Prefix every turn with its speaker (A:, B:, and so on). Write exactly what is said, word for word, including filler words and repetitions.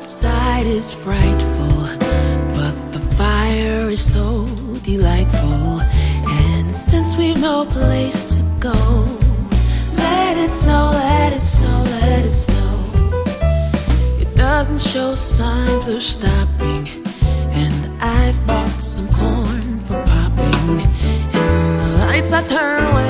A: outside is frightful, but the fire is so delightful. And since we've no place to go, let it snow, let it snow, let it snow. It doesn't show signs of stopping, and I've bought some corn for popping. And the lights I turn